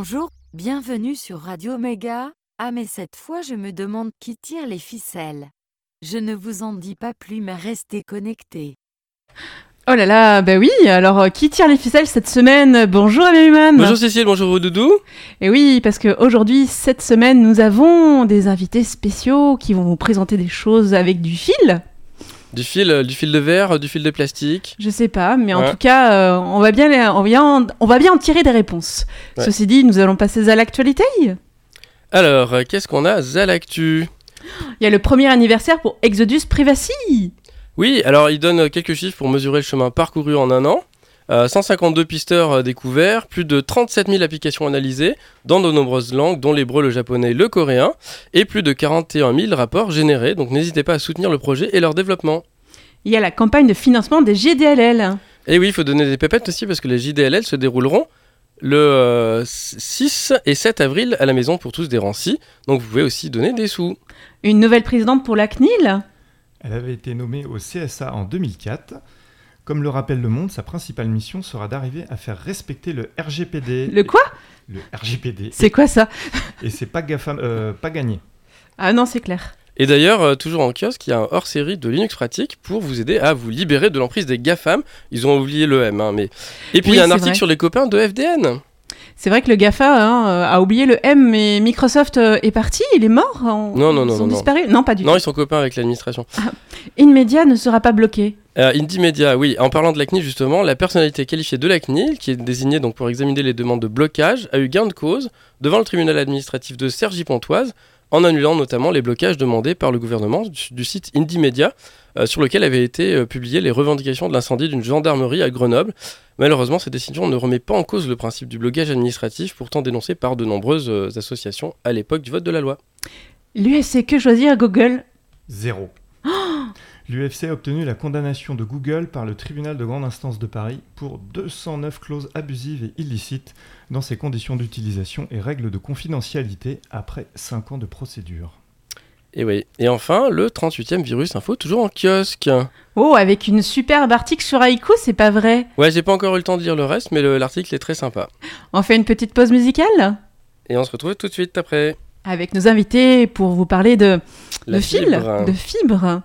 Bonjour, bienvenue sur Radio Méga. Ah mais cette fois je me demande qui tire les ficelles. Je ne vous en dis pas plus mais restez connectés. Oh là là, bah oui, alors qui tire les ficelles cette semaine? Bonjour Amélie. Bonjour Cécile, bonjour Doudou. Et oui, parce qu'aujourd'hui, cette semaine, nous avons des invités spéciaux qui vont vous présenter des choses avec du fil. Du fil de verre, du fil de plastique. Je sais pas, mais en tout cas, on va bien en tirer des réponses. Ouais. Ceci dit, nous allons passer à l'actualité. Alors, qu'est-ce qu'on a à l'actu ? Il y a le premier anniversaire pour Exodus Privacy. Oui, alors il donne quelques chiffres pour mesurer le chemin parcouru en un an. 152 pisteurs découverts, plus de 37 000 applications analysées dans de nombreuses langues, dont l'hébreu, le japonais et le coréen, et plus de 41 000 rapports générés. Donc n'hésitez pas à soutenir le projet et leur développement. Il y a la campagne de financement des JDLL. Et oui, il faut donner des pépettes aussi parce que les JDLL se dérouleront le 6 et 7 avril à la Maison pour tous des Rancy. Donc vous pouvez aussi donner des sous. Une nouvelle présidente pour la CNIL. Elle avait été nommée au CSA en 2004. Comme le rappelle Le Monde, sa principale mission sera d'arriver à faire respecter le RGPD. Le quoi ? Le RGPD. C'est quoi ça ? Et c'est pas gagné. Ah non, c'est clair. Et d'ailleurs, toujours en kiosque, il y a un hors-série de Linux Pratique pour vous aider à vous libérer de l'emprise des GAFAM. Ils ont oublié le M, mais... Et puis oui, il y a un article sur les copains de FDN. C'est vrai que le GAFA a oublié le M, mais Microsoft est parti, il est mort. Non. Ils sont disparus ? Non, pas du tout. Non, ils sont copains avec l'administration. InMedia ne sera pas bloqué. IndyMedia, oui. En parlant de la CNIL, justement, la personnalité qualifiée de la CNIL, qui est désignée donc pour examiner les demandes de blocage, a eu gain de cause devant le tribunal administratif de Cergy-Pontoise, en annulant notamment les blocages demandés par le gouvernement du site IndyMedia, sur lequel avaient été publiées les revendications de l'incendie d'une gendarmerie à Grenoble. Malheureusement, cette décision ne remet pas en cause le principe du blocage administratif, pourtant dénoncé par de nombreuses associations à l'époque du vote de la loi. L'UFC, que choisir Google ? 0. L'UFC a obtenu la condamnation de Google par le tribunal de grande instance de Paris pour 209 clauses abusives et illicites dans ses conditions d'utilisation et règles de confidentialité après 5 ans de procédure. Et oui. Et enfin, le 38e Virus Info, toujours en kiosque. Oh, avec une superbe article sur Haïku, c'est pas vrai ? Ouais, j'ai pas encore eu le temps de lire le reste, mais l'article est très sympa. On fait une petite pause musicale ? Et on se retrouve tout de suite après. Avec nos invités pour vous parler de fibre. De fibres.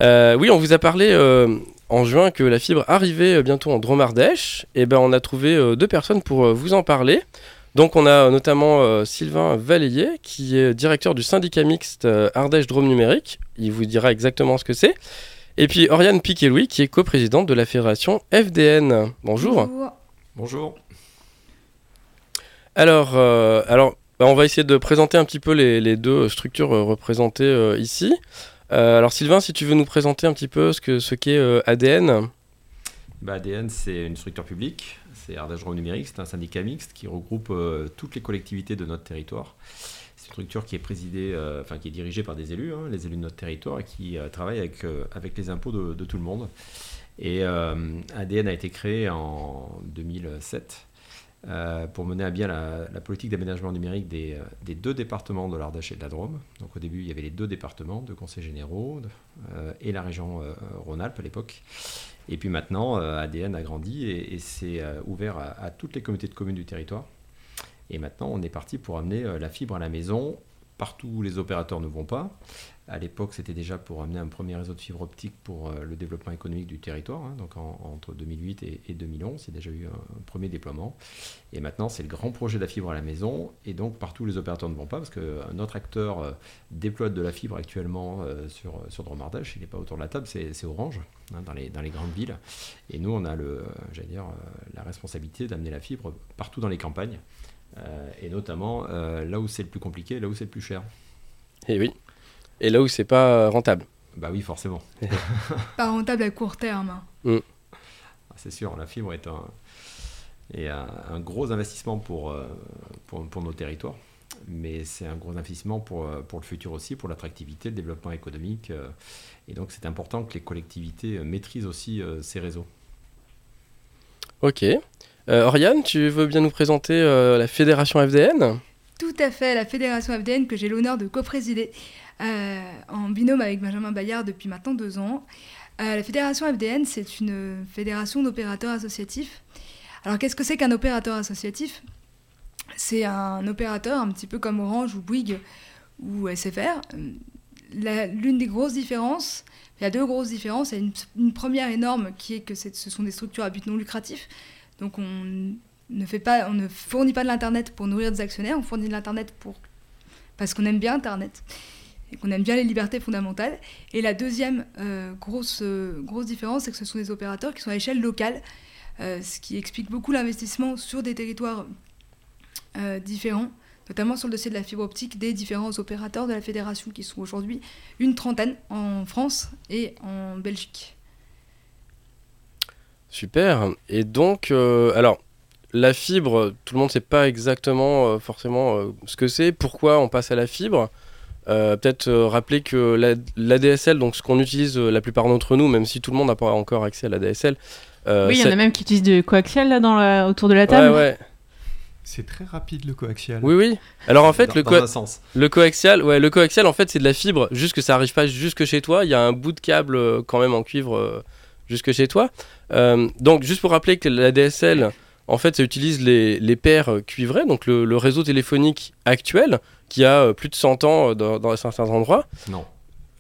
Oui, on vous a parlé en juin que la fibre arrivait bientôt en Drôme-Ardèche. Et ben, on a trouvé 2 personnes pour vous en parler. Donc, on a notamment Sylvain Valéier, qui est directeur du syndicat mixte Ardèche Drôme Numérique. Il vous dira exactement ce que c'est. Et puis, Oriane Piquet-Louis, qui est coprésidente de la fédération FDN. Bonjour. Bonjour. Alors, on va essayer de présenter un petit peu les 2 structures représentées ici. Alors Sylvain, si tu veux nous présenter un petit peu ce qu'est ADN. ADN, c'est une structure publique, c'est Ardèche Drôme Numérique, c'est un syndicat mixte qui regroupe toutes les collectivités de notre territoire. C'est une structure qui est qui est dirigée par des élus, les élus de notre territoire, et qui travaille avec les impôts de tout le monde. Et ADN a été créé en 2007 pour mener à bien la politique d'aménagement numérique des 2 départements de l'Ardèche et de la Drôme. Donc au début, il y avait les 2 départements, 2 conseils généraux et la région Rhône-Alpes à l'époque. Et puis maintenant, ADN a grandi et s'est ouvert à toutes les communautés de communes du territoire. Et maintenant, on est parti pour amener la fibre à la maison. Partout où les opérateurs ne vont pas. À l'époque, c'était déjà pour amener un premier réseau de fibre optique pour le développement économique du territoire. Donc entre 2008 et 2011, il y a déjà eu un premier déploiement. Et maintenant, c'est le grand projet de la fibre à la maison. Et donc, partout où les opérateurs ne vont pas, parce qu'un autre acteur déploie de la fibre actuellement sur Drôme-Ardèche, il n'est pas autour de la table, c'est Orange, dans les grandes villes. Et nous, on a la responsabilité d'amener la fibre partout dans les campagnes. Et notamment là où c'est le plus compliqué, là où c'est le plus cher. Et oui. Et là où c'est pas rentable. Bah oui, forcément. Pas rentable à court terme. C'est sûr, la fibre est un gros investissement pour nos territoires. Mais c'est un gros investissement pour le futur aussi, pour l'attractivité, le développement économique. Et donc c'est important que les collectivités maîtrisent aussi ces réseaux. Ok. Oriane, tu veux bien nous présenter la fédération FDN ? Tout à fait, la fédération FDN que j'ai l'honneur de coprésider en binôme avec Benjamin Bayard depuis maintenant 2 ans. La fédération FDN, c'est une fédération d'opérateurs associatifs. Alors qu'est-ce que c'est qu'un opérateur associatif ? C'est un opérateur un petit peu comme Orange ou Bouygues ou SFR. L'une des grosses différences, il y a 2 grosses différences. Il y a une première énorme qui est que ce sont des structures à but non lucratif. Donc on ne fournit pas de l'Internet pour nourrir des actionnaires, on fournit de l'Internet parce qu'on aime bien Internet et qu'on aime bien les libertés fondamentales. Et la deuxième grosse différence, c'est que ce sont des opérateurs qui sont à échelle locale, ce qui explique beaucoup l'investissement sur des territoires différents, notamment sur le dossier de la fibre optique des différents opérateurs de la fédération, qui sont aujourd'hui une 30aine en France et en Belgique. Super. Et donc, alors, la fibre, tout le monde ne sait pas exactement forcément ce que c'est, pourquoi on passe à la fibre. Peut-être rappeler que l'ADSL, donc ce qu'on utilise la plupart d'entre nous, même si tout le monde n'a pas encore accès à l'ADSL. Oui, il y en a même qui utilisent du coaxial là, autour de la table. Ouais. C'est très rapide le coaxial. Oui. Alors en fait, dans un sens. le coaxial, en fait, c'est de la fibre, juste que ça n'arrive pas jusque chez toi. Il y a un bout de câble quand même en cuivre jusque chez toi. Donc juste pour rappeler que l'ADSL, en fait, ça utilise les paires cuivrées, donc le réseau téléphonique actuel, qui a plus de 100 ans dans certains endroits. Non. Hein ?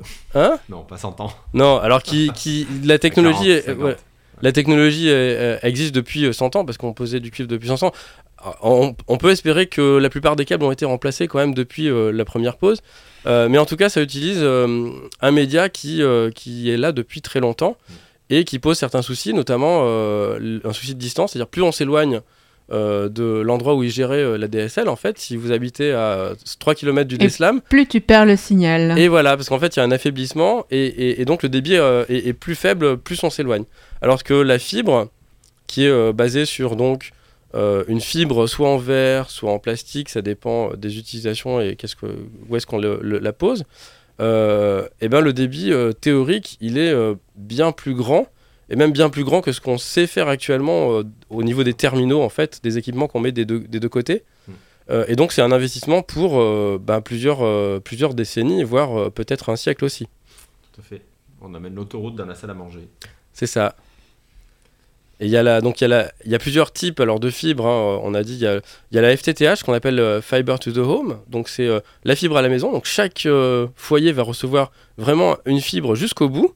Non, pas 100 ans. Non, alors la technologie... 40, la technologie existe depuis 100 ans, parce qu'on posait du cuivre depuis 100 ans. On peut espérer que la plupart des câbles ont été remplacés quand même depuis la première pause. Mais en tout cas, ça utilise un média qui est là depuis très longtemps et qui pose certains soucis, notamment un souci de distance. C'est-à-dire plus on s'éloigne de l'endroit où est géré la DSL, en fait, si vous habitez à 3 km du DSLAM. Plus tu perds le signal. Et voilà, parce qu'en fait, il y a un affaiblissement et donc le débit est plus faible, plus on s'éloigne. Alors que la fibre, qui est basée sur donc une fibre soit en verre, soit en plastique, ça dépend des utilisations et où est-ce qu'on la pose, et ben le débit théorique, il est bien plus grand, et même bien plus grand que ce qu'on sait faire actuellement au niveau des terminaux, en fait, des équipements qu'on met des deux côtés. Et donc c'est un investissement pour plusieurs décennies, voire peut-être un siècle aussi. Tout à fait. On amène l'autoroute dans la salle à manger. C'est ça. Et il y a plusieurs types alors de fibres. On a dit il y a la FTTH qu'on appelle Fiber to the Home. Donc c'est la fibre à la maison. Donc chaque foyer va recevoir vraiment une fibre jusqu'au bout.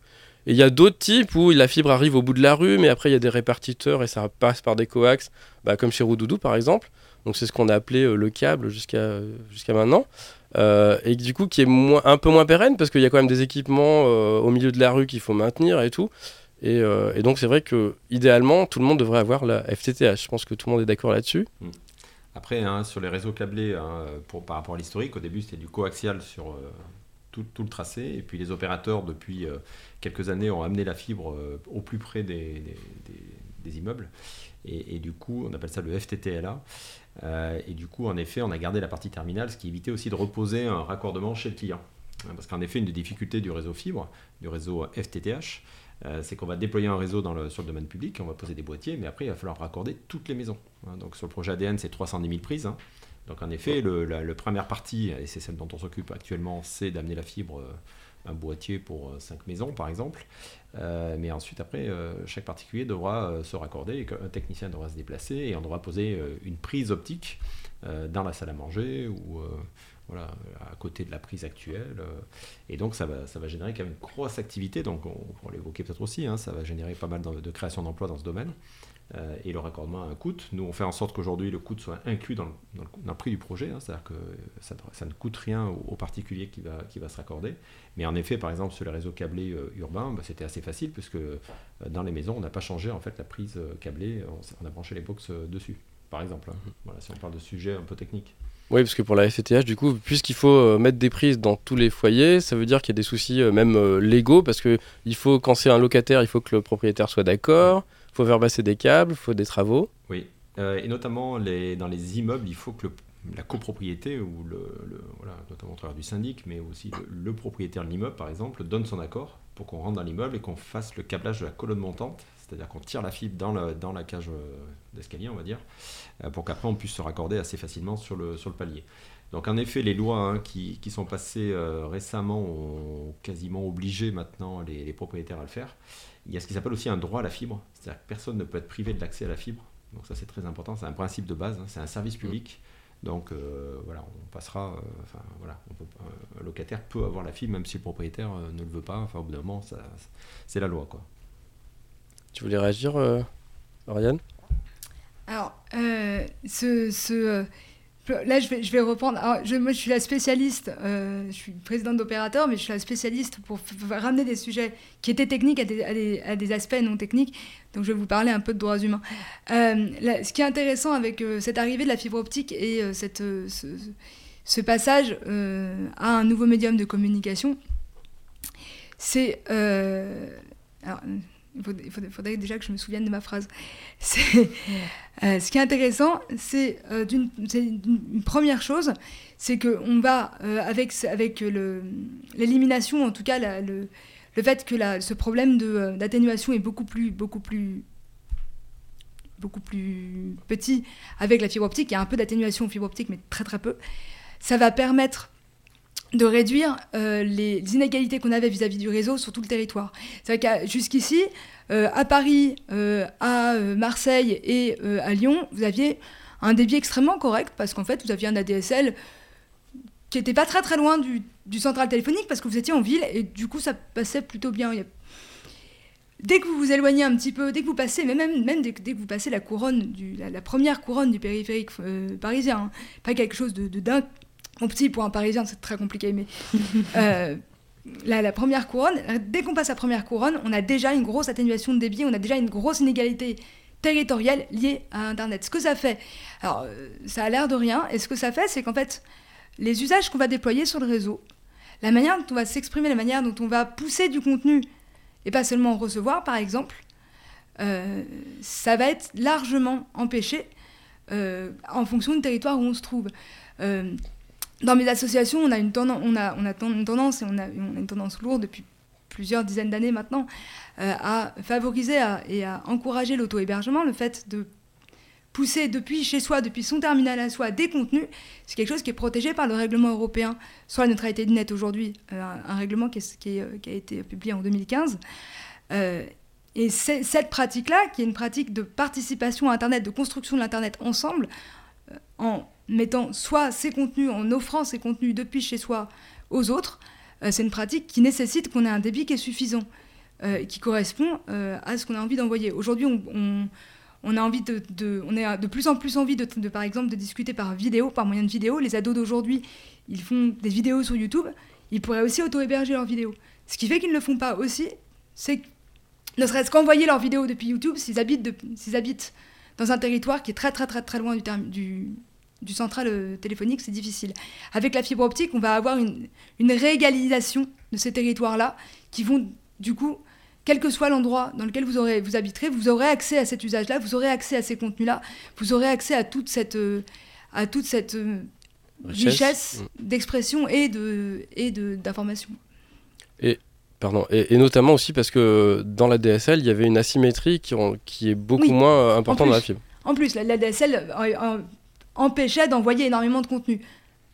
Et il y a d'autres types où la fibre arrive au bout de la rue, mais après il y a des répartiteurs et ça passe par des coax, comme chez Roudoudou par exemple. Donc c'est ce qu'on a appelé le câble jusqu'à maintenant. Et du coup qui est un peu moins pérenne parce qu'il y a quand même des équipements au milieu de la rue qu'il faut maintenir et tout. Et donc c'est vrai que idéalement tout le monde devrait avoir la FTTH. Je pense que tout le monde est d'accord là-dessus. Après, sur les réseaux câblés, par rapport à l'historique, au début c'était du coaxial sur tout le tracé, et puis les opérateurs depuis quelques années ont amené la fibre au plus près des immeubles, et du coup on appelle ça le FTTLA, et du coup en effet on a gardé la partie terminale, ce qui évitait aussi de reposer un raccordement chez le client, parce qu'en effet une des difficultés du réseau fibre, du réseau FTTH, c'est qu'on va déployer un réseau sur le domaine public, on va poser des boîtiers, mais après il va falloir raccorder toutes les maisons. Donc sur le projet ADN c'est 310 000 prises. Donc en effet, la première partie, et c'est celle dont on s'occupe actuellement, c'est d'amener la fibre, un boîtier pour 5 maisons par exemple. Mais ensuite, après, chaque particulier devra se raccorder, un technicien devra se déplacer et on devra poser une prise optique dans la salle à manger ou à côté de la prise actuelle. Et donc ça va générer quand même une grosse activité. Donc on pourra l'évoquer peut-être aussi, ça va générer pas mal de création d'emplois dans ce domaine. Et le raccordement a un coût. Nous, on fait en sorte qu'aujourd'hui, le coût soit inclus dans le prix du projet. C'est-à-dire que ça ne coûte rien au particulier qui va se raccorder. Mais en effet, par exemple, sur les réseaux câblés urbains, c'était assez facile, puisque dans les maisons, on n'a pas changé en fait, la prise câblée. On a branché les box dessus, par exemple. Voilà, si on parle de sujets un peu techniques. Oui, parce que pour la FTTH, du coup, puisqu'il faut mettre des prises dans tous les foyers, ça veut dire qu'il y a des soucis même légaux, parce que quand c'est un locataire, il faut que le propriétaire soit d'accord. Il faut faire passer des câbles, il faut des travaux. Oui, et notamment dans les immeubles, il faut que la copropriété, ou notamment au travers du syndic, mais aussi le propriétaire de l'immeuble, par exemple, donne son accord pour qu'on rentre dans l'immeuble et qu'on fasse le câblage de la colonne montante, c'est-à-dire qu'on tire la fibre dans la cage d'escalier, on va dire, pour qu'après on puisse se raccorder assez facilement sur le palier. Donc en effet, les lois qui sont passées récemment ont quasiment obligé maintenant les propriétaires à le faire. Il y a ce qui s'appelle aussi un droit à la fibre, c'est-à-dire que personne ne peut être privé de l'accès à la fibre. Donc ça c'est très important, c'est un principe de base, c'est un service public. Donc on passera, un locataire peut avoir la fibre même si le propriétaire ne le veut pas. Au bout d'un moment, c'est la loi, quoi. Tu voulais réagir, Ariane ? Alors, là, je vais reprendre. Alors, moi, je suis la spécialiste, je suis présidente d'opérateur, mais je suis la spécialiste pour ramener des sujets qui étaient techniques à des aspects non techniques. Donc, je vais vous parler un peu de droits humains. Ce qui est intéressant avec cette arrivée de la fibre optique et ce passage à un nouveau médium de communication, c'est... alors, il faudrait déjà que je me souvienne de ma phrase. Ce qui est intéressant, c'est une première chose, c'est qu'on va, avec l'élimination, en tout cas le fait que ce problème d'atténuation est beaucoup plus petit avec la fibre optique. Il y a un peu d'atténuation en fibre optique, mais très très peu. Ça va permettre de réduire les inégalités qu'on avait vis-à-vis du réseau sur tout le territoire. C'est vrai que jusqu'ici, à Paris, à Marseille et à Lyon, vous aviez un débit extrêmement correct parce qu'en fait, vous aviez un ADSL qui n'était pas très très loin du central téléphonique parce que vous étiez en ville et du coup, ça passait plutôt bien. Dès que vous vous éloignez un petit peu, dès que vous passez, mais même dès que vous passez la première couronne du périphérique parisien, pas quelque chose de dingue. Mon petit, pour un Parisien, c'est très compliqué, mais la première couronne, dès qu'on passe la première couronne, on a déjà une grosse atténuation de débit, on a déjà une grosse inégalité territoriale liée à Internet. Ce que ça fait, alors ça a l'air de rien, et ce que ça fait, c'est qu'en fait, les usages qu'on va déployer sur le réseau, la manière dont on va s'exprimer, la manière dont on va pousser du contenu, et pas seulement en recevoir, par exemple, ça va être largement empêché en fonction du territoire où on se trouve. Dans mes associations, on a une tendance lourde depuis plusieurs dizaines d'années maintenant à favoriser et à encourager l'auto-hébergement, le fait de pousser depuis chez soi, depuis son terminal à soi, des contenus. C'est quelque chose qui est protégé par le règlement européen sur la neutralité du net aujourd'hui, un règlement qui a été publié en 2015. Et cette pratique-là, qui est une pratique de participation à Internet, de construction de l'Internet ensemble, en mettant soit ses contenus, en offrant ses contenus depuis chez soi aux autres, c'est une pratique qui nécessite qu'on ait un débit qui est suffisant. qui correspond à ce qu'on a envie d'envoyer. Aujourd'hui, on a envie on a de plus en plus envie de par exemple de discuter par vidéo, par moyen de vidéo. Les ados d'aujourd'hui, ils font des vidéos sur YouTube. Ils pourraient aussi auto-héberger leurs vidéos. Ce qui fait qu'ils ne le font pas aussi, c'est que, ne serait-ce qu'envoyer leurs vidéos depuis YouTube, s'ils habitent dans un territoire qui est très très très très loin du central téléphonique, c'est difficile. Avec la fibre optique, on va avoir une réégalisation de ces territoires-là qui vont, du coup, quel que soit l'endroit dans lequel vous habiterez, vous aurez accès à cet usage-là, vous aurez accès à ces contenus-là, vous aurez accès à toute cette richesse d'expression et d'information. Et notamment aussi parce que dans la DSL, il y avait une asymétrie qui est beaucoup moins importante dans la fibre. En plus, la DSL empêchait d'envoyer énormément de contenu. Roudoudou ?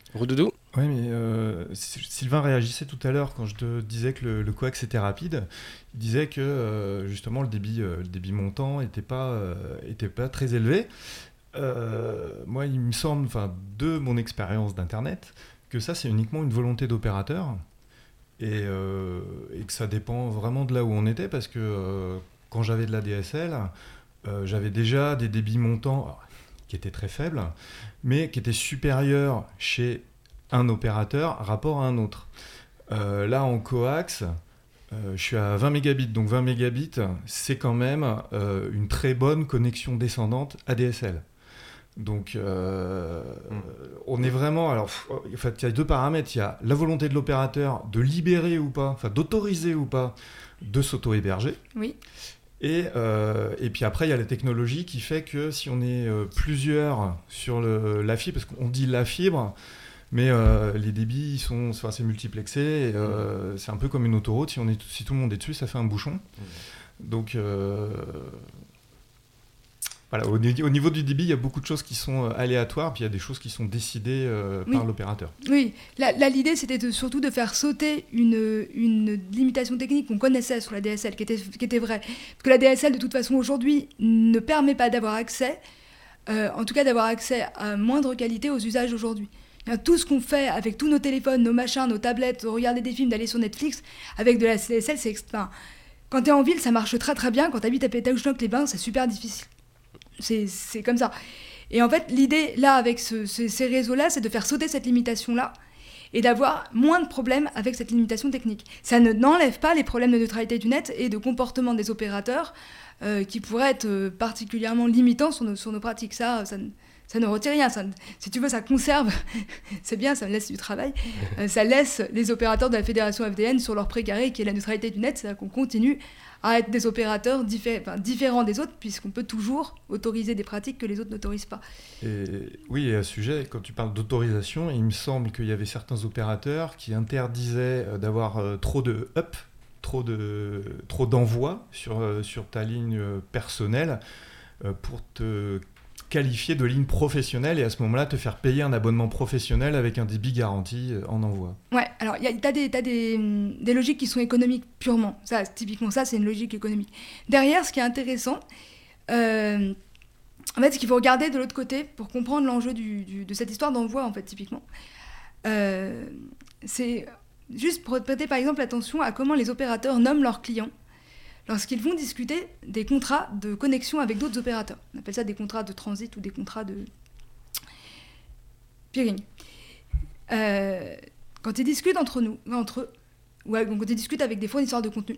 Oui, mais Sylvain réagissait tout à l'heure quand je te disais que le coax était rapide. Il disait que justement le débit montant était pas très élevé. Moi, il me semble, de mon expérience d'Internet, que ça, c'est uniquement une volonté d'opérateur et que ça dépend vraiment de là où on était, parce que quand j'avais de la DSL, j'avais déjà des débits montants qui étaient très faibles, mais qui étaient supérieurs chez un opérateur rapport à un autre. Là, en coax, je suis à 20 mégabits, donc 20 mégabits, c'est quand même une très bonne connexion descendante ADSL. Donc, on est vraiment... Alors, en fait, il y a deux paramètres. Il y a la volonté de l'opérateur de libérer ou pas, d'autoriser ou pas, de s'auto-héberger. Oui. Et puis après, il y a la technologie qui fait que si on est plusieurs sur la fibre, parce qu'on dit la fibre, mais les débits c'est multiplexé, et, c'est un peu comme une autoroute. Si tout le monde est dessus, ça fait un bouchon. Donc... Voilà, au niveau du débit, il y a beaucoup de choses qui sont aléatoires, puis il y a des choses qui sont décidées par l'opérateur. Oui, l'idée c'était surtout de faire sauter une limitation technique qu'on connaissait sur la DSL, qui était vraie. Parce que la DSL, de toute façon, aujourd'hui, ne permet pas d'avoir accès, en tout cas d'avoir accès à moindre qualité aux usages d'aujourd'hui. Tout ce qu'on fait avec tous nos téléphones, nos machins, nos tablettes, regarder des films, d'aller sur Netflix, avec de la DSL, quand t'es en ville, ça marche très très bien. Quand t'habites à Pétaouchnok-les-Bains, c'est super difficile. C'est comme ça. Et en fait, l'idée, là, avec ces réseaux-là, c'est de faire sauter cette limitation-là et d'avoir moins de problèmes avec cette limitation technique. Ça n'enlève pas les problèmes de neutralité du net et de comportement des opérateurs qui pourraient être particulièrement limitants sur nos pratiques. Ça ne retire rien. Si tu veux, ça conserve. C'est bien, ça me laisse du travail. Ça laisse les opérateurs de la fédération FDN sur leur précaré, qui est la neutralité du net. C'est-à-dire qu'on continue à être des opérateurs différents des autres, puisqu'on peut toujours autoriser des pratiques que les autres n'autorisent pas. Oui, et à ce sujet, quand tu parles d'autorisation, il me semble qu'il y avait certains opérateurs qui interdisaient d'avoir trop d'envois sur ta ligne personnelle pour te qualifier de ligne professionnelle, et à ce moment-là te faire payer un abonnement professionnel avec un débit garanti en envoi. Ouais, alors t'as des logiques qui sont économiques purement. Ça, typiquement, ça c'est une logique économique. Derrière, ce qui est intéressant, en fait, ce qu'il faut regarder de l'autre côté pour comprendre l'enjeu de cette histoire d'envoi, en fait, typiquement, c'est juste pour prêter par exemple attention à comment les opérateurs nomment leurs clients lorsqu'ils vont discuter des contrats de connexion avec d'autres opérateurs. On appelle ça des contrats de transit ou des contrats de peering. Quand ils discutent entre eux, ou quand ils discutent avec des fournisseurs de contenu,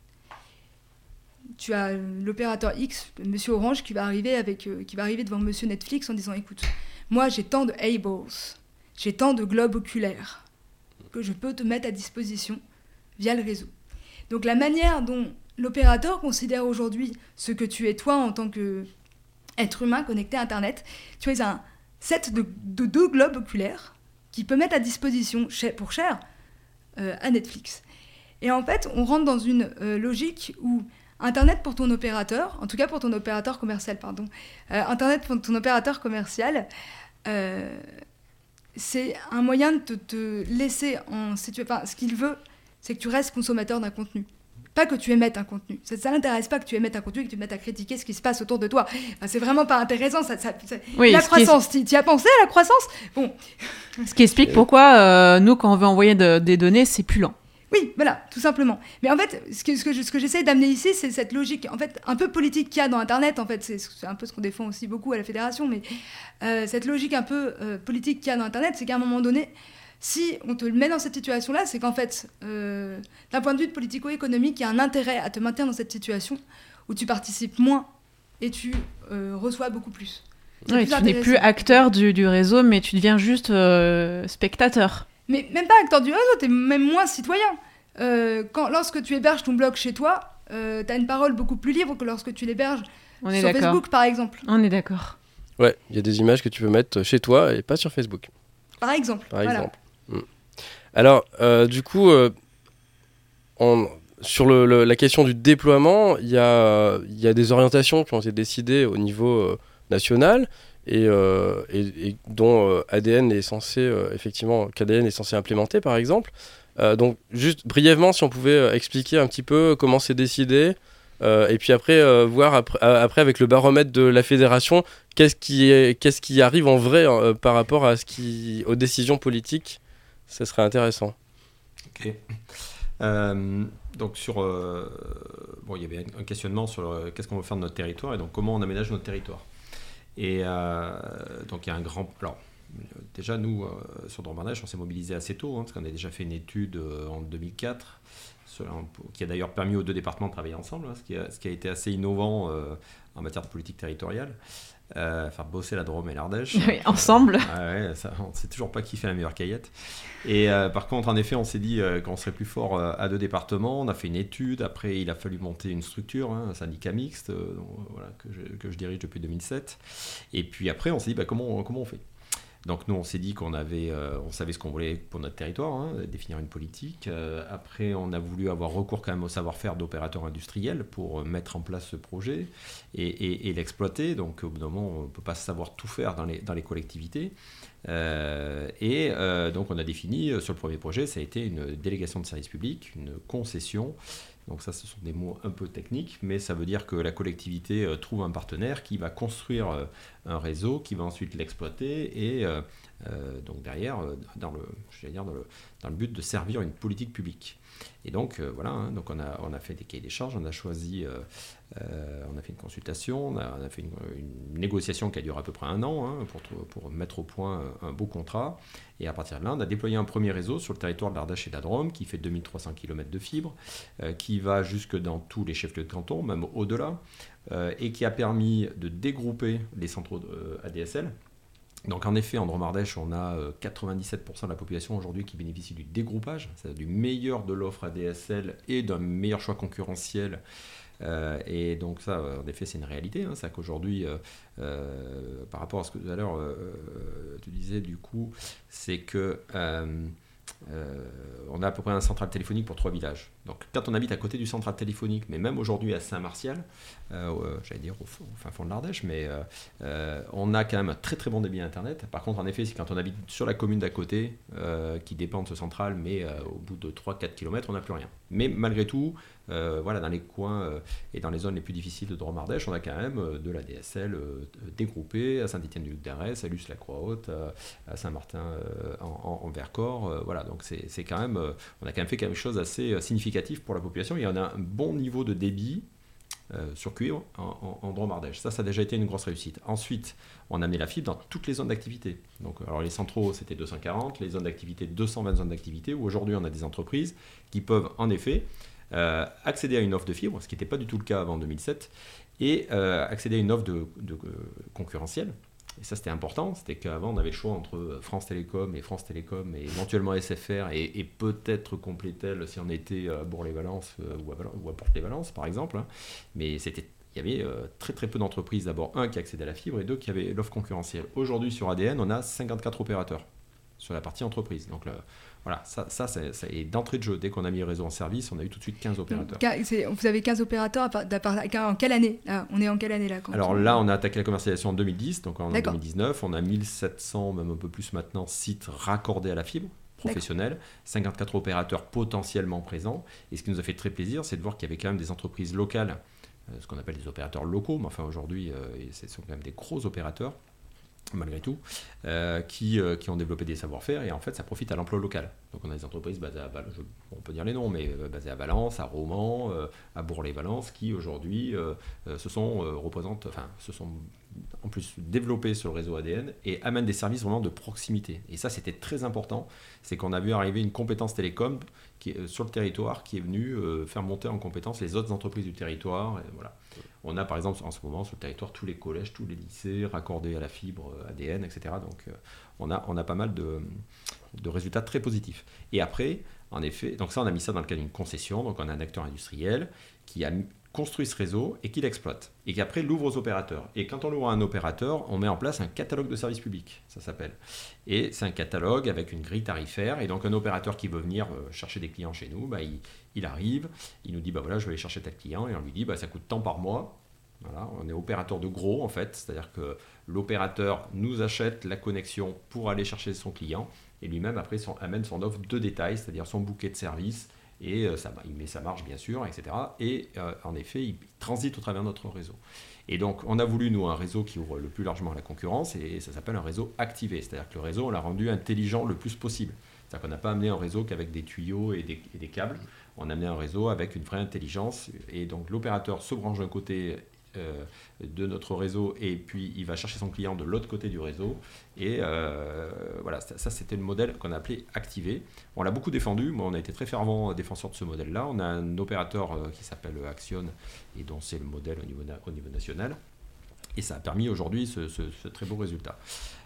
tu as l'opérateur X, Monsieur Orange, qui va arriver devant Monsieur Netflix en disant « Écoute, moi j'ai tant de Ables, j'ai tant de globes oculaires que je peux te mettre à disposition via le réseau. » Donc la manière dont l'opérateur considère aujourd'hui ce que tu es toi en tant qu'être humain connecté à Internet, tu es un set de 2 globes oculaires qui peut mettre à disposition pour cher à Netflix. Et en fait, on rentre dans une logique où Internet pour ton opérateur, en tout cas pour ton opérateur commercial, Internet pour ton opérateur commercial, c'est un moyen de te laisser ce qu'il veut, c'est que tu restes consommateur d'un contenu. Pas que tu émettes un contenu. Ça ne l'intéresse pas que tu émettes un contenu et que tu te mettes à critiquer ce qui se passe autour de toi. C'est vraiment pas intéressant. Oui, la croissance, tu as pensé à la croissance ? Bon. Ce qui explique pourquoi nous, quand on veut envoyer des données, c'est plus lent. Oui, voilà, tout simplement. Mais en fait, ce que j'essaie d'amener ici, c'est cette logique, en fait, un peu politique qu'il y a dans Internet. En fait, c'est un peu ce qu'on défend aussi beaucoup à la fédération, mais cette logique un peu politique qu'il y a dans Internet, c'est qu'à un moment donné, si on te met dans cette situation-là, c'est qu'en fait, d'un point de vue politico-économique, il y a un intérêt à te maintenir dans cette situation où tu participes moins et tu reçois beaucoup plus. Oui, tu n'es plus acteur du réseau, mais tu deviens juste spectateur. Mais même pas acteur du réseau, t'es même moins citoyen. Lorsque tu héberges ton blog chez toi, t'as une parole beaucoup plus libre que lorsque tu l'héberges sur Facebook, par exemple. On est d'accord. Ouais, il y a des images que tu peux mettre chez toi et pas sur Facebook. Par exemple. Alors, du coup, sur la question du déploiement, il y a des orientations qui ont été décidées au niveau national et dont ADN est censé qu'ADN est censé implémenter, par exemple. Donc, juste brièvement, si on pouvait expliquer un petit peu comment c'est décidé, et puis après voir après avec le baromètre de la fédération, qu'est-ce qui arrive en vrai par rapport aux décisions politiques, ça serait intéressant. Ok. Donc il y avait un questionnement sur qu'est-ce qu'on veut faire de notre territoire et donc comment on aménage notre territoire. Et donc il y a un grand... Alors, déjà, nous, sur Dromardèche, on s'est mobilisé assez tôt, parce qu'on a déjà fait une étude en 2004, qui a d'ailleurs permis aux 2 départements de travailler ensemble, ce qui a été assez innovant en matière de politique territoriale. Faire bosser la Drôme et l'Ardèche. Oui, ensemble. On ne sait toujours pas qui fait la meilleure caillette. Et par contre, en effet, on s'est dit qu'on serait plus fort à 2 départements. On a fait une étude. Après, il a fallu monter une structure, un syndicat mixte, que je dirige depuis 2007. Et puis après, on s'est dit comment on fait. Donc nous, on s'est dit qu'on savait ce qu'on voulait pour notre territoire, définir une politique. Après, on a voulu avoir recours quand même au savoir-faire d'opérateurs industriels pour mettre en place ce projet et l'exploiter. Donc au bout d'un moment, on ne peut pas savoir tout faire dans les collectivités. Donc on a défini, sur le premier projet, ça a été une délégation de service public, une concession. Donc ça, ce sont des mots un peu techniques, mais ça veut dire que la collectivité trouve un partenaire qui va construire un réseau, qui va ensuite l'exploiter et donc derrière, dans le but de servir une politique publique. Et donc donc on a fait des cahiers des charges, on a choisi, on a fait une consultation, on a fait une négociation qui a duré à peu près 1 an pour mettre au point un beau contrat. Et à partir de là, on a déployé un premier réseau sur le territoire de l'Ardèche et de la Drôme qui fait 2300 km de fibre, qui va jusque dans tous les chefs-lieux de canton, même au-delà, et qui a permis de dégrouper les centraux ADSL. Donc en effet, en Drôme-Ardèche, on a 97% de la population aujourd'hui qui bénéficie du dégroupage, c'est-à-dire du meilleur de l'offre ADSL et d'un meilleur choix concurrentiel. Et donc ça, en effet, c'est une réalité. C'est qu'aujourd'hui, par rapport à ce que tout à l'heure tu disais, du coup, c'est que on a à peu près un central téléphonique pour 3 villages. Donc quand on habite à côté du central téléphonique, mais même aujourd'hui à Saint-Martial, j'allais dire au fin fond de l'Ardèche, mais on a quand même un très très bon débit Internet. Par contre, en effet, c'est quand on habite sur la commune d'à côté, qui dépend de ce central, mais au bout de 3-4 km, on n'a plus rien. Mais malgré tout, dans les coins et dans les zones les plus difficiles de Drôme-Ardèche, on a quand même de la DSL dégroupée à Saint-Étienne-du-Luc-d'Arès, à Luce-la-Croix-Haute, à Saint-Martin en Vercors. Donc c'est quand même, on a quand même fait quelque chose d'assez significatif pour la population et on a un bon niveau de débit sur cuivre en Drôme-Ardèche. Ça a déjà été une grosse réussite. Ensuite, on a amené la fibre dans toutes les zones d'activité. Donc, alors les centraux, c'était 240, les zones d'activité, 220 zones d'activité, où aujourd'hui, on a des entreprises qui peuvent, en effet, accéder à une offre de fibre, ce qui n'était pas du tout le cas avant 2007, et accéder à une offre de concurrentielle. Et ça, c'était important. C'était qu'avant, on avait le choix entre France Télécom et éventuellement SFR et peut-être Complétel si on était à Bourg-les-Valences ou à Porte-les-Valences, par exemple. Mais il y avait très très peu d'entreprises. D'abord, qui accédaient à la fibre et 2 qui avaient l'offre concurrentielle. Aujourd'hui, sur ADN, on a 54 opérateurs sur la partie entreprise. Donc ça est d'entrée de jeu. Dès qu'on a mis le réseau en service, on a eu tout de suite 15 opérateurs. Vous avez 15 opérateurs en quelle année là, on est en quelle année là Là, on a attaqué la commercialisation en 2010, donc en 2019. On a 1700, même un peu plus maintenant, sites raccordés à la fibre professionnelle, 54 opérateurs potentiellement présents. Et ce qui nous a fait très plaisir, c'est de voir qu'il y avait quand même des entreprises locales, ce qu'on appelle des opérateurs locaux, mais enfin aujourd'hui, ce sont quand même des gros opérateurs, malgré tout, qui ont développé des savoir-faire, et en fait ça profite à l'emploi local. Donc on a des entreprises basées à Valence, on peut dire les noms, mais basées à Valence, à Romans, à Bourg-les-Valence, qui aujourd'hui se sont en plus développées sur le réseau ADN et amènent des services vraiment de proximité. Et ça c'était très important, c'est qu'on a vu arriver une compétence télécom sur le territoire qui est venue faire monter en compétence les autres entreprises du territoire. Et voilà. On a par exemple en ce moment sur le territoire tous les collèges, tous les lycées raccordés à la fibre ADN, etc. Donc on a pas mal de résultats très positifs. Et après, en effet, donc ça on a mis ça dans le cadre d'une concession, donc on a un acteur industriel qui a construit ce réseau et qui l'exploite. Et qui après l'ouvre aux opérateurs. Et quand on l'ouvre à un opérateur, on met en place un catalogue de services publics, ça s'appelle. Et c'est un catalogue avec une grille tarifaire. Et donc un opérateur qui veut venir chercher des clients chez nous, il arrive, il nous dit voilà, je vais aller chercher tel client, et on lui dit ça coûte tant par mois. Voilà, on est opérateur de gros en fait, c'est-à-dire que l'opérateur nous achète la connexion pour aller chercher son client, et lui-même après amène son offre de détail, c'est-à-dire son bouquet de services, et il met sa marge bien sûr, etc. Et en effet, il transite au travers de notre réseau. Et donc on a voulu nous un réseau qui ouvre le plus largement à la concurrence, et ça s'appelle un réseau activé, c'est-à-dire que le réseau on l'a rendu intelligent le plus possible. C'est-à-dire qu'on n'a pas amené un réseau qu'avec des tuyaux et des câbles, on a amené un réseau avec une vraie intelligence, et donc l'opérateur se branche d'un côté de notre réseau, et puis il va chercher son client de l'autre côté du réseau, et voilà, ça c'était le modèle qu'on a appelé activé. On l'a beaucoup défendu, moi on a été très fervent défenseur de ce modèle là. On a un opérateur qui s'appelle Axion, et dont c'est le modèle au niveau national, et ça a permis aujourd'hui ce très beau résultat.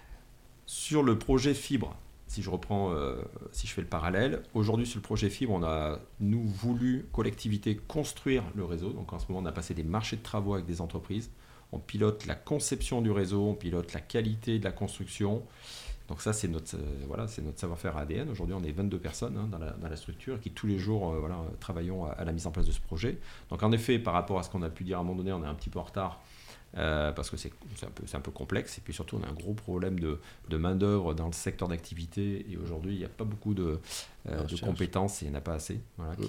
Sur le projet fibre, si je reprends, si je fais le parallèle, aujourd'hui sur le projet fibre, on a, nous, voulu, collectivité, construire le réseau. Donc en ce moment, on a passé des marchés de travaux avec des entreprises. On pilote la conception du réseau, on pilote la qualité de la construction. Donc ça, c'est notre savoir-faire ADN. Aujourd'hui, on est 22 personnes dans la structure qui tous les jours travaillons à la mise en place de ce projet. Donc en effet, par rapport à ce qu'on a pu dire à un moment donné, on est un petit peu en retard. Parce que c'est un peu complexe, et puis surtout on a un gros problème de main d'œuvre dans le secteur d'activité, et aujourd'hui il n'y a pas beaucoup de compétences, et il n'y en a pas assez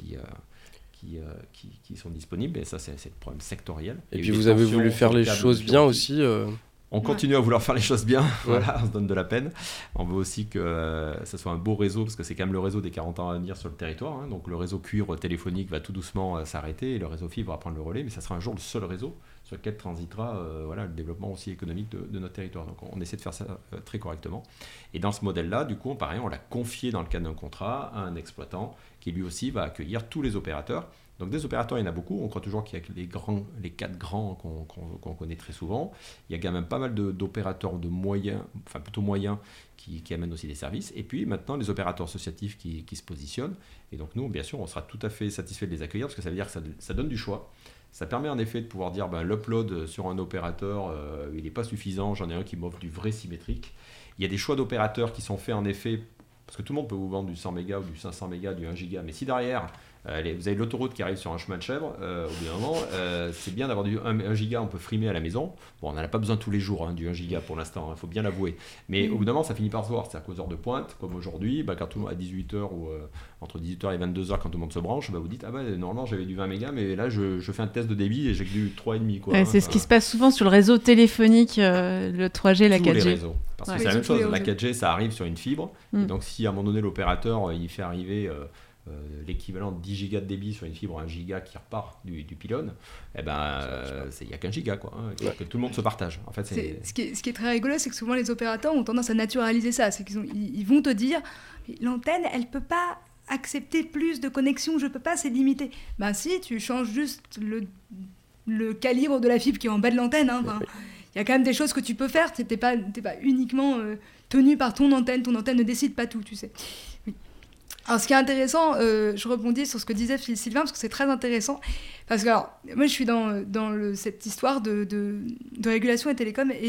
qui sont disponibles, et ça c'est le problème sectoriel. Et puis vous avez voulu faire les choses bien aussi. On continue à vouloir faire les choses bien, voilà, on se donne de la peine. On veut aussi que ça soit un beau réseau, parce que c'est quand même le réseau des 40 ans à venir sur le territoire. Donc le réseau cuivre téléphonique va tout doucement s'arrêter, et le réseau fibre va prendre le relais, mais ça sera un jour le seul réseau sur lequel transitera le développement aussi économique de notre territoire. Donc on essaie de faire ça très correctement. Et dans ce modèle-là, du coup, pareil, on l'a confié dans le cadre d'un contrat à un exploitant qui lui aussi va accueillir tous les opérateurs. Donc des opérateurs, il y en a beaucoup. On croit toujours qu'il y a les 4 grands qu'on connaît très souvent. Il y a quand même pas mal d'opérateurs de moyens, enfin plutôt moyens, qui amènent aussi des services. Et puis maintenant, les opérateurs associatifs qui se positionnent. Et donc nous, bien sûr, on sera tout à fait satisfait de les accueillir, parce que ça veut dire que ça donne du choix. Ça permet en effet de pouvoir dire l'upload sur un opérateur, il n'est pas suffisant, j'en ai un qui m'offre du vrai symétrique. Il y a des choix d'opérateurs qui sont faits en effet, parce que tout le monde peut vous vendre du 100 mégas ou du 500 mégas, du 1 giga, mais si derrière, vous avez l'autoroute qui arrive sur un chemin de chèvre, au bout d'un moment, c'est bien d'avoir du 1 giga, on peut frimer à la maison. Bon, on n'en a pas besoin tous les jours, du 1 giga pour l'instant, il faut bien l'avouer. Mais au bout d'un moment, ça finit par se voir. C'est-à-dire qu'aux heures de pointe, comme aujourd'hui, quand tout le monde à 18h ou entre 18h et 22h, quand tout le monde se branche, vous dites, normalement j'avais du 20 mégas, mais là je fais un test de débit et j'ai que du 3,5. C'est ce qui se passe souvent sur le réseau téléphonique, le 3G, la 4G. Tous les réseaux. Parce que c'est la même chose, la 4G, ça arrive sur une fibre. Et donc si à un moment donné, l'opérateur, il fait arriver l'équivalent de 10 gigas de débit sur une fibre 1 giga qui repart du pylône, il n'y a qu'un giga que tout le monde se partage. En fait, ce qui est très rigolo, c'est que souvent les opérateurs ont tendance à naturaliser ça. C'est ils vont te dire l'antenne, elle ne peut pas accepter plus de connexions, je ne peux pas, c'est limité. Si, tu changes juste le calibre de la fibre qui est en bas de l'antenne. Il y a quand même des choses que tu peux faire, tu n'es pas uniquement tenu par ton antenne ne décide pas tout, tu sais. Oui. Alors, ce qui est intéressant, je rebondis sur ce que disait Sylvain, parce que c'est très intéressant. Parce que, moi, je suis dans cette histoire de régulation et télécom et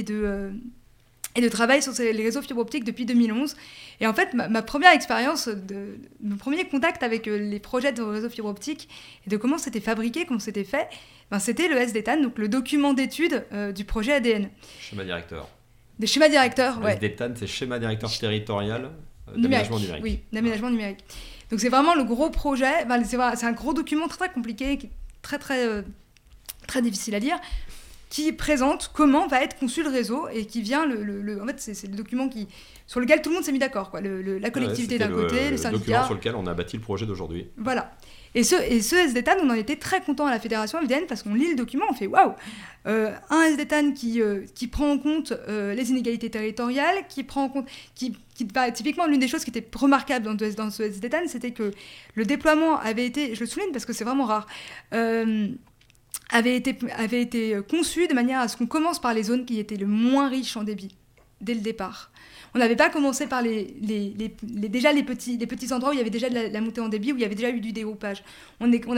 de travail sur les réseaux fibre optique depuis 2011. Et en fait, ma première expérience, mon premier contact avec les projets de réseau fibre optique et de comment c'était fabriqué, comment c'était fait, c'était le SDTAN, donc le document d'étude du projet ADN. Schéma directeur. Des schémas directeurs, ouais. Le SDTAN, c'est schéma directeur territorial d'aménagement numérique. Oui, d'aménagement numérique. Donc c'est vraiment le gros projet. C'est un gros document très très compliqué, très très très difficile à lire. qui présente comment va être conçu le réseau et qui vient en fait c'est le document sur lequel tout le monde s'est mis d'accord, quoi. La collectivité d'un côté, le syndicat. Document sur lequel on a bâti le projet d'aujourd'hui. Voilà. Et ce SDTAN, on en était très content à la Fédération FDN parce qu'on lit le document, on fait waouh, un SDTAN qui prend en compte les inégalités territoriales, qui prend en compte, typiquement l'une des choses qui était remarquable dans ce SDTAN, c'était que le déploiement avait été, je le souligne parce que c'est vraiment rare, avait été conçu de manière à ce qu'on commence par les zones qui étaient le moins riches en débit dès le départ. On n'avait pas commencé par déjà les petits endroits où il y avait déjà de la montée en débit, où il y avait déjà eu du dégroupage. Ils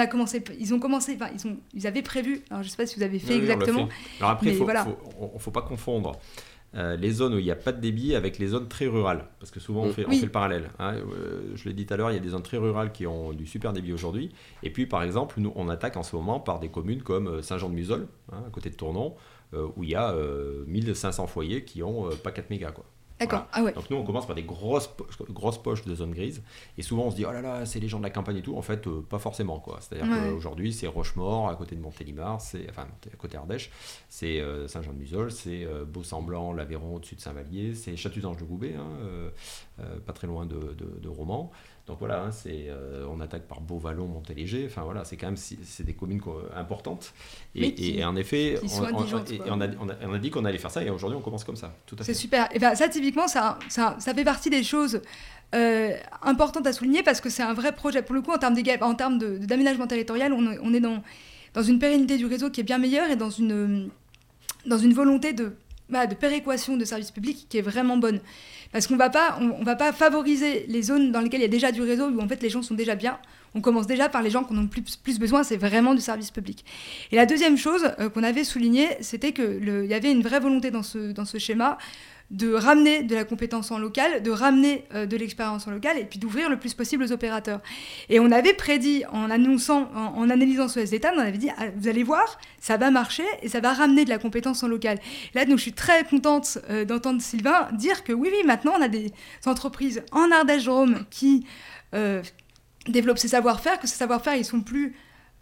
avaient prévu, alors je ne sais pas si vous avez fait exactement. Alors après, il ne faut pas confondre les zones où il n'y a pas de débit avec les zones très rurales. Parce que souvent, on fait le parallèle. Hein. Je l'ai dit tout à l'heure, il y a des zones très rurales qui ont du super débit aujourd'hui. Et puis, par exemple, nous, on attaque en ce moment par des communes comme Saint-Jean-de-Museul, à côté de Tournon, où il y a 1500 foyers qui n'ont pas 4 mégas, quoi. D'accord. Voilà. Ah ouais. Donc nous on commence par des grosses poches de zone grise et souvent on se dit oh là là c'est les gens de la campagne et tout, en fait pas forcément, quoi. C'est-à-dire qu'aujourd'hui c'est Rochemaure à côté de Montélimar, à côté Ardèche, c'est Saint-Jean-de-Museul, c'est Beau-Semblant, l'Aveyron au-dessus de Saint-Vallier, c'est Châtuzange-de-Goubet, pas très loin de Romans. Donc voilà, on attaque par Beauvallon, Montéléger, enfin voilà, c'est quand même c'est des communes importantes. Et en effet, on a dit qu'on allait faire ça et aujourd'hui on commence comme ça. Tout à fait. C'est super. Et ben ça typiquement, ça fait partie des choses importantes à souligner parce que c'est un vrai projet. Pour le coup, en termes d'aménagement territorial, on est dans une pérennité du réseau qui est bien meilleure et dans une volonté de péréquation de services publics qui est vraiment bonne. Parce qu'on va pas favoriser les zones dans lesquelles il y a déjà du réseau, où en fait les gens sont déjà bien. On commence déjà par les gens qui en ont plus besoin, c'est vraiment du service public. Et la deuxième chose qu'on avait soulignée, c'était qu'il y avait une vraie volonté dans ce schéma de ramener de la compétence en local, de ramener de l'expérience en local, et puis d'ouvrir le plus possible aux opérateurs. Et on avait prédit, en analysant ce SDTAN, on avait dit, vous allez voir, ça va marcher, et ça va ramener de la compétence en local. Là, donc, je suis très contente d'entendre Sylvain dire que oui, maintenant, on a des entreprises en Ardèche-Drôme qui développent ces savoir-faire, que ces savoir-faire, ils sont plus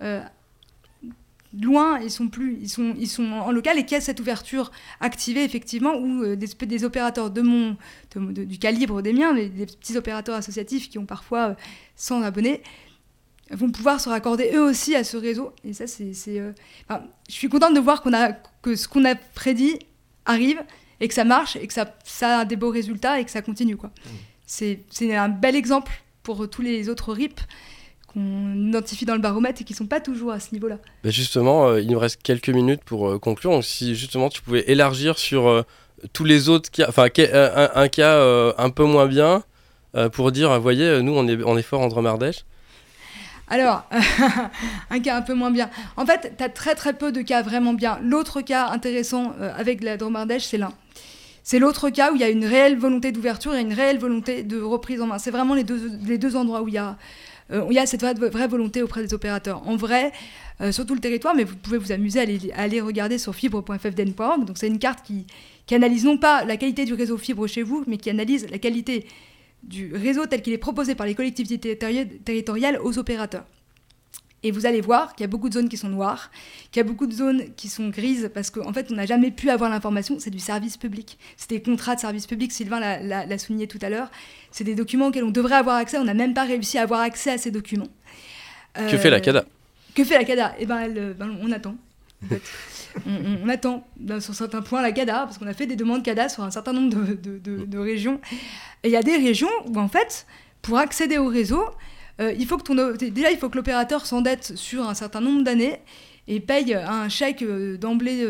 loin, ils sont en local, et qu'il y a cette ouverture activée effectivement où des opérateurs du calibre des miens, des petits opérateurs associatifs qui ont parfois 100 abonnés, vont pouvoir se raccorder eux aussi à ce réseau. Et ça, je suis contente de voir que ce qu'on a prédit arrive et que ça marche et que ça a des beaux résultats et que ça continue, quoi. C'est un bel exemple pour tous les autres RIP qu'on identifie dans le baromètre et qui ne sont pas toujours à ce niveau-là. Bah justement, il nous reste quelques minutes pour conclure. Donc si justement tu pouvais élargir sur tous les autres cas, enfin un cas un peu moins bien, pour dire, voyez, nous on est fort en Drôme-Ardèche. Alors, un cas un peu moins bien. En fait, tu as très très peu de cas vraiment bien. L'autre cas intéressant avec la Drôme-Ardèche, c'est l'un. C'est l'autre cas où il y a une réelle volonté d'ouverture et une réelle volonté de reprise en main. C'est vraiment les deux endroits où il y a cette vraie volonté auprès des opérateurs. En vrai, sur tout le territoire, mais vous pouvez vous amuser à aller regarder sur fibre.fdn.org. Donc c'est une carte qui analyse non pas la qualité du réseau fibre chez vous, mais qui analyse la qualité du réseau tel qu'il est proposé par les collectivités territoriales aux opérateurs. Et vous allez voir qu'il y a beaucoup de zones qui sont noires, qu'il y a beaucoup de zones qui sont grises, parce qu'en fait, on n'a jamais pu avoir l'information. C'est du service public. C'est des contrats de service public, Sylvain l'a souligné tout à l'heure. C'est des documents auxquels on devrait avoir accès. On n'a même pas réussi à avoir accès à ces documents. Que fait la CADA ? Que fait la CADA ? Eh ben, on attend. En fait. On attend sur certains points la CADA, parce qu'on a fait des demandes CADA sur un certain nombre de régions. Et il y a des régions où, en fait, pour accéder au réseau, il faut que l'opérateur s'endette sur un certain nombre d'années et paye un chèque d'emblée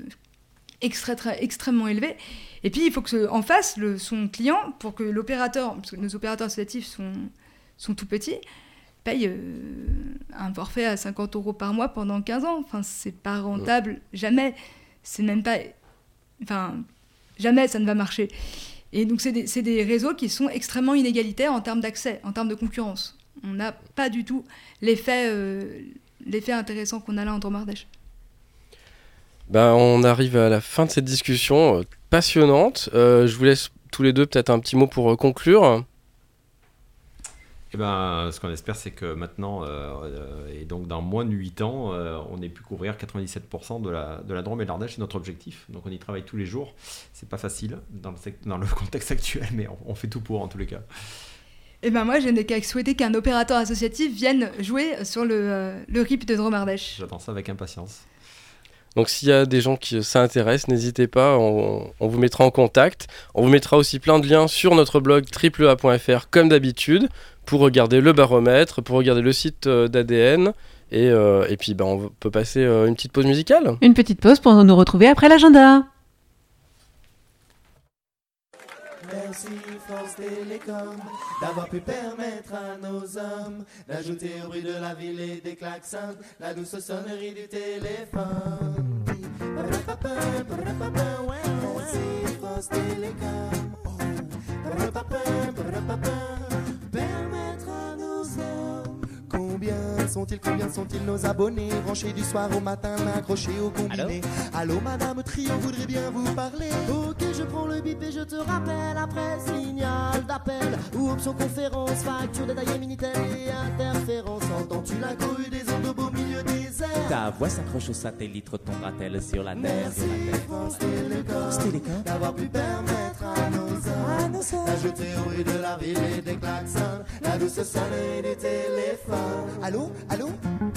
extrêmement élevé. Et puis, il faut que en face, son client, pour que l'opérateur, parce que nos opérateurs associatifs sont tout petits, paye un forfait à 50 € par mois pendant 15 ans. Enfin, c'est pas rentable, jamais. C'est même pas... Enfin, jamais ça ne va marcher. Et donc, c'est des réseaux qui sont extrêmement inégalitaires en termes d'accès, en termes de concurrence. On n'a pas du tout l'effet intéressant qu'on a là en Drôme-Ardèche. On arrive à la fin de cette discussion passionnante. Je vous laisse tous les deux peut-être un petit mot pour conclure. Eh ben, ce qu'on espère, c'est que maintenant, et donc dans moins de 8 ans, on ait pu couvrir 97% de la Drôme et de l'Ardèche, c'est notre objectif. Donc on y travaille tous les jours. C'est pas facile dans le contexte actuel, mais on fait tout pour en tous les cas. Et ben moi, je n'ai qu'à souhaiter qu'un opérateur associatif vienne jouer sur le RIP de Drôme-Ardèche. J'attends ça avec impatience. Donc s'il y a des gens qui s'intéressent, n'hésitez pas, on vous mettra en contact. On vous mettra aussi plein de liens sur notre blog www.a.fr comme d'habitude pour regarder le baromètre, pour regarder le site d'ADN. Et puis on peut passer une petite pause musicale. Une petite pause pour nous retrouver après l'agenda. Merci France Télécom d'avoir pu permettre à nos hommes d'ajouter au bruit de la ville et des klaxons la douce sonnerie du téléphone. Merci France Télécom. Permettre à nos hommes. Combien sont-ils nos abonnés branchés du soir au matin, accrochés au combiné? Allô madame Trio, voudrais bien vous parler. Ok, je prends le bip et je te rappelle après signal d'appel ou option conférence, facture détaillée Minitel et interférence. Entends-tu la cohue des ondes au beau milieu des airs? Ta voix s'accroche au satellite, retombera-t-elle sur la terre? Merci France Télécom d'avoir pu permettre à nos hommes d'ajouter au bruit de la ville et des klaxons la douce sonnerie du téléphone. Allô? Allô?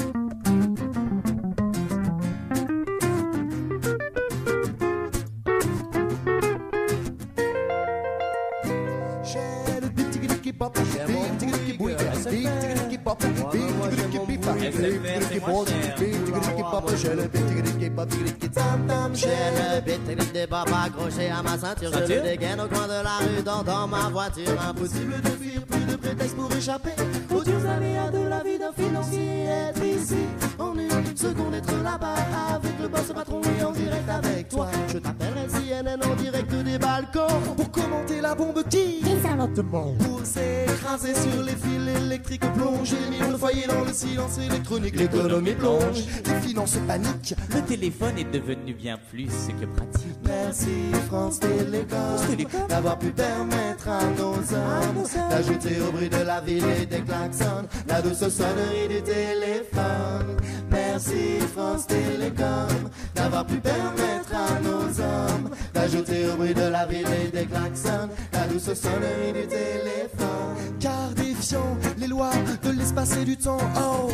J'ai le big tiggy pop, big tiggy boui, big tiggy pop, big tiggy pipa, big tiggy boy, big tiggy pop, j'ai le big tiggy pop, tiggy tam tam, j'ai le big tiggy pop accroché à ma ceinture, je le dégaine au coin de la rue dans ma voiture. Impossible de fuir, plus de prétexte pour échapper aux durs aléas de la vie d'un financier. Être ici en une seconde, être là-bas avec le boss patron et en direct avec toi. Je t'appellerai CNN en direct des balcons pour commenter la bombe qui pour s'écraser sur les fils électriques, plonger les millions de foyers dans le silence électronique. L'économie plonge, les finances paniquent. Le téléphone est devenu bien plus que pratique. Merci France Télécom d'avoir pu permettre à nos hommes d'ajouter au bruit de la ville et des klaxons la douce sonnerie du téléphone. Merci France Télécom d'avoir pu permettre à nos hommes d'ajouter au bruit de la ville et des klaxons la douce sonnerie du téléphone. Car défiant les lois de l'espace et du temps, oh,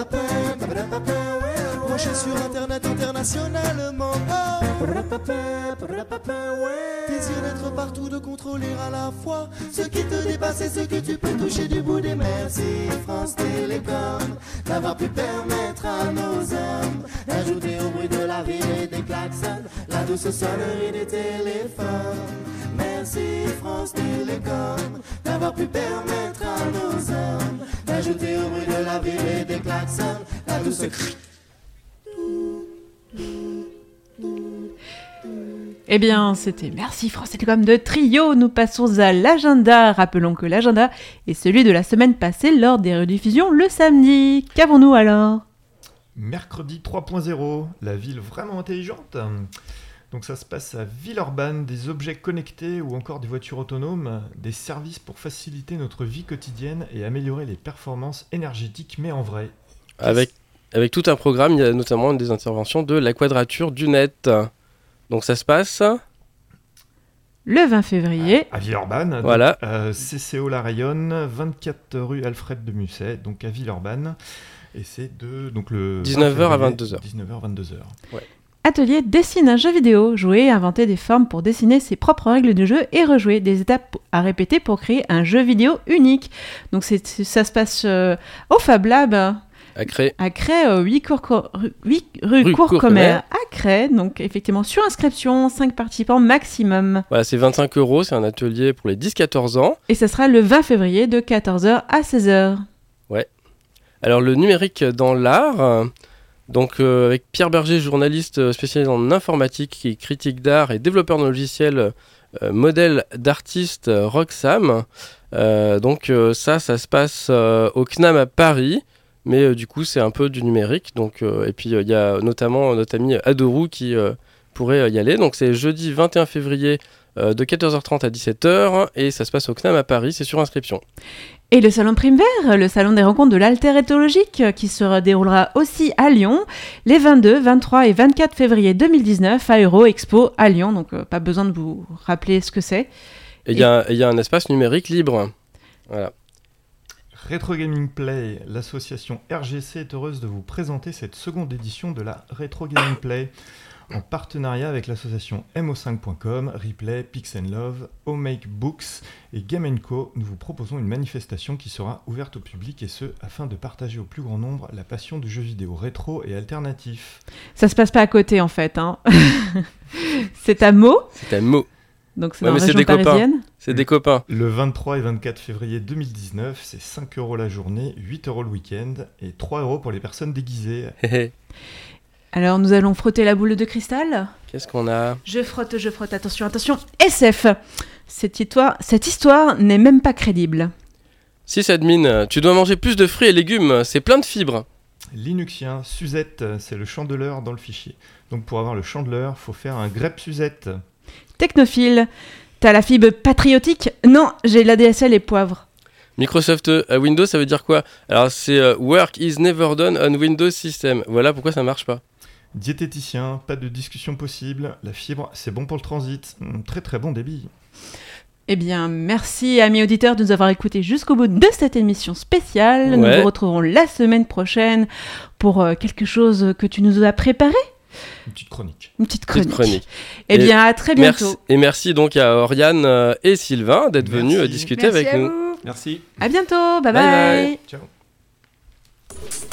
branché sur internet internationalement, oh, désir d'être partout, de contrôler à la fois ce qui te dépasse et ce que tu peux toucher du bout des mains. Merci France Télécom d'avoir pu permettre à nos hommes d'ajouter au bruit de la ville et des klaxons la douce sonnerie des téléphones. Merci France Télécom d'avoir pu permettre à nos hommes d'ajouter au bruit de la ville et des klaxons la douce Eh bien, c'était Merci France Télécom de Trio. Nous passons à l'agenda. Rappelons que l'agenda est celui de la semaine passée lors des rediffusions le samedi. Qu'avons-nous alors ? Mercredi 3.0, la ville vraiment intelligente. Donc ça se passe à Villeurbanne, des objets connectés ou encore des voitures autonomes, des services pour faciliter notre vie quotidienne et améliorer les performances énergétiques, mais en vrai. Avec tout un programme, il y a notamment des interventions de la Quadrature du Net. Donc ça se passe le 20 février à Villeurbanne. Voilà. CCO La Rayonne, 24 rue Alfred de Musset, donc à Villeurbanne. Et c'est de donc le 19h à 22h. 19h 22h. Ouais. Atelier dessine un jeu vidéo, jouer, inventer des formes pour dessiner ses propres règles de jeu et rejouer, des étapes à répéter pour créer un jeu vidéo unique. Donc ça se passe au Fab Lab à Cré, 8 rue Courcomer à Cré. Donc effectivement sur inscription, 5 participants maximum. Voilà, c'est 25 €, c'est un atelier pour les 10-14 ans. Et ça sera le 20 février de 14h à 16h. Ouais. Alors le numérique dans l'art... Donc avec Pierre Berger, journaliste spécialisé en informatique, qui est critique d'art et développeur de logiciels, modèle d'artiste Roxam. Donc ça se passe au CNAM à Paris, mais du coup c'est un peu du numérique. Donc, et puis il y a notamment notre ami Adorou qui pourrait y aller. Donc c'est jeudi 21 février de 14h30 à 17h et ça se passe au CNAM à Paris, c'est sur inscription. Et le salon Prime Vert, le salon des rencontres de l'alter-éthologique, qui se déroulera aussi à Lyon, les 22, 23 et 24 février 2019 à Euro-Expo à Lyon, donc pas besoin de vous rappeler ce que c'est. Et il y a un espace numérique libre. Voilà. Retro Gaming Play, l'association RGC est heureuse de vous présenter cette seconde édition de la Retro Gaming Play. En partenariat avec l'association mo5.com, Replay, Pix & Love, Homemake Books et Game & Co, nous vous proposons une manifestation qui sera ouverte au public et ce, afin de partager au plus grand nombre la passion du jeu vidéo rétro et alternatif. Ça se passe pas à côté en fait, hein. C'est à Meaux. C'est à Meaux. Donc c'est dans la région parisienne. C'est des copains. Le 23 et 24 février 2019, c'est 5 € la journée, 8 € le week-end et 3 € pour les personnes déguisées. Alors nous allons frotter la boule de cristal. Qu'est-ce qu'on a ? Je frotte, attention. SF. Cette histoire n'est même pas crédible. Sysadmin, tu dois manger plus de fruits et légumes, c'est plein de fibres. Linuxien, Suzette, c'est le chandeleur dans le fichier. Donc pour avoir le chandeleur, faut faire un grep Suzette. Technophile, t'as la fibre patriotique ? Non, j'ai l'ADSL et poivre. Microsoft Windows, ça veut dire quoi ? Alors c'est Work is never done on Windows System. Voilà pourquoi ça marche pas. Diététicien, pas de discussion possible. La fibre, c'est bon pour le transit. Très très bon débit. Eh bien, merci amis auditeurs de nous avoir écoutés jusqu'au bout de cette émission spéciale. Ouais. Nous vous retrouverons la semaine prochaine pour quelque chose que tu nous as préparé. Une petite chronique. Une petite chronique. Petite chronique. Eh bien, à très bientôt. Merci donc à Oriane et Sylvain d'être venus discuter Merci avec à nous. vous. Merci. À bientôt. Bye Bye bye. Ciao.